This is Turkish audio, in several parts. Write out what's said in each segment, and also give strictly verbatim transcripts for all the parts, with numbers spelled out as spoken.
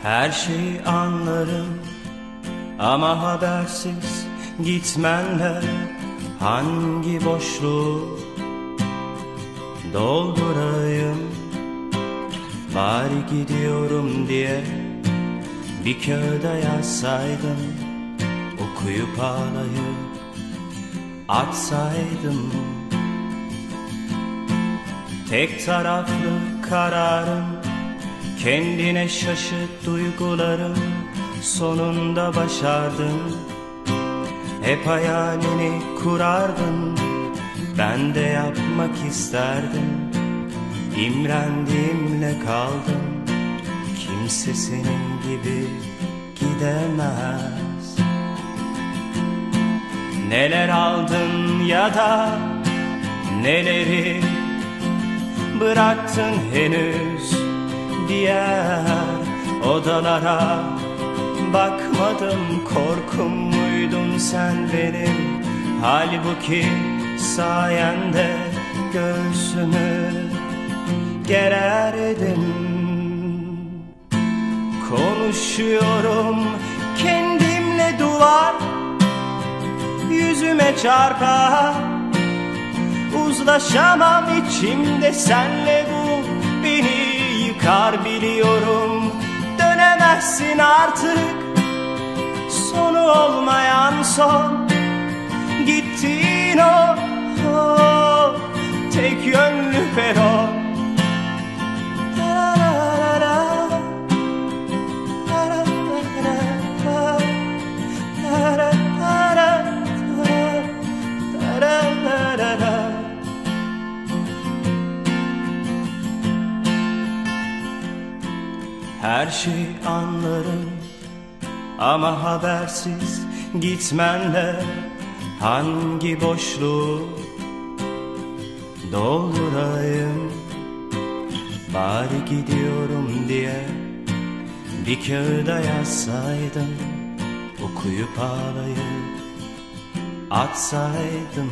Her şeyi anlarım ama habersiz gitmenle hangi boşluğu doldurayım? Bari gidiyorum diye bir kağıda yazsaydım, okuyup ağlayıp atsaydım. Tek taraflı kararım, kendine şaşıt duygularım, sonunda başardın. Hep hayalini kurardın, ben de yapmak isterdim. İmrendiğimle kaldım, kimse senin gibi gidemez. Neler aldın ya da neleri bıraktın henüz diğer odalara bakmadım. Korkum muydun sen benim, halbuki sayende göğsümü gererdim. Konuşuyorum kendimle, duvar yüzüme çarpar. Uzlaşamam içimde senle, bu beni yıkar biliyorum. Dönemezsin artık, sonu olmayan son. Gittiğin o, o tek yönlü peron. Her şeyi anlarım ama habersiz gitmenle hangi boşluğu doldurayım? Bari gidiyorum diye bir kağıda yazsaydım, okuyup ağlayıp atsaydım.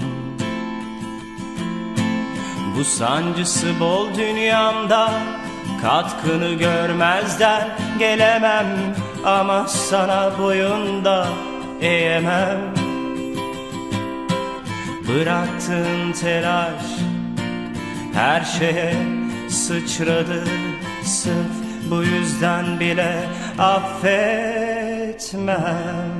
Bu sancısı bol dünyamda katkını görmezden gelemem, ama sana boyunda eğemem. Bıraktığın telaş her şeye sıçradı, sırf bu yüzden bile affetmem.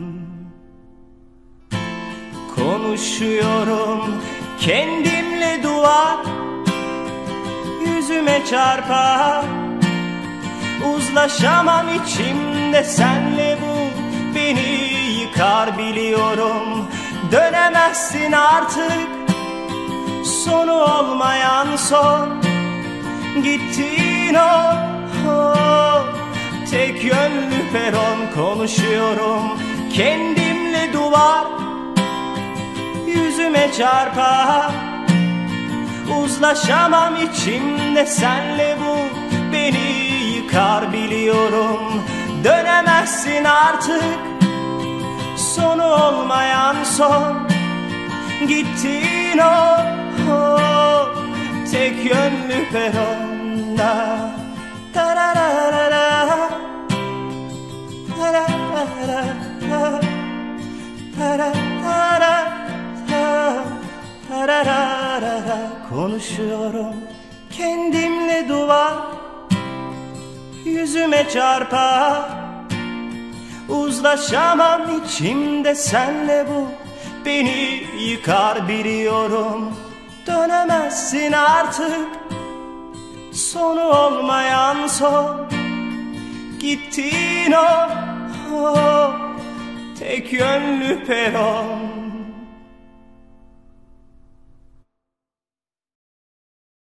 Konuşuyorum kendimle, duvar yüzüme çarpar. Uzlaşamam içimde senle, bu beni yıkar biliyorum. Dönemezsin artık, sonu olmayan son. Gittiğin o, o tek yönlü peron. Konuşuyorum kendimle, duvar yüzüme çarpar. Uzlaşamam içimde senle, bu beni yıkar biliyorum. Dönemezsin artık, sonu olmayan son. Gittiğin o, o tek yönlü peronda. Tararara, tararara, tararara, tararara. Konuşuyorum kendimle, duvar yüzüme çarpar. Uzlaşamam içimde senle, bu beni yıkar biliyorum. Dönemezsin artık, sonu olmayan son. Gittiğin o, o tek yönlü peron.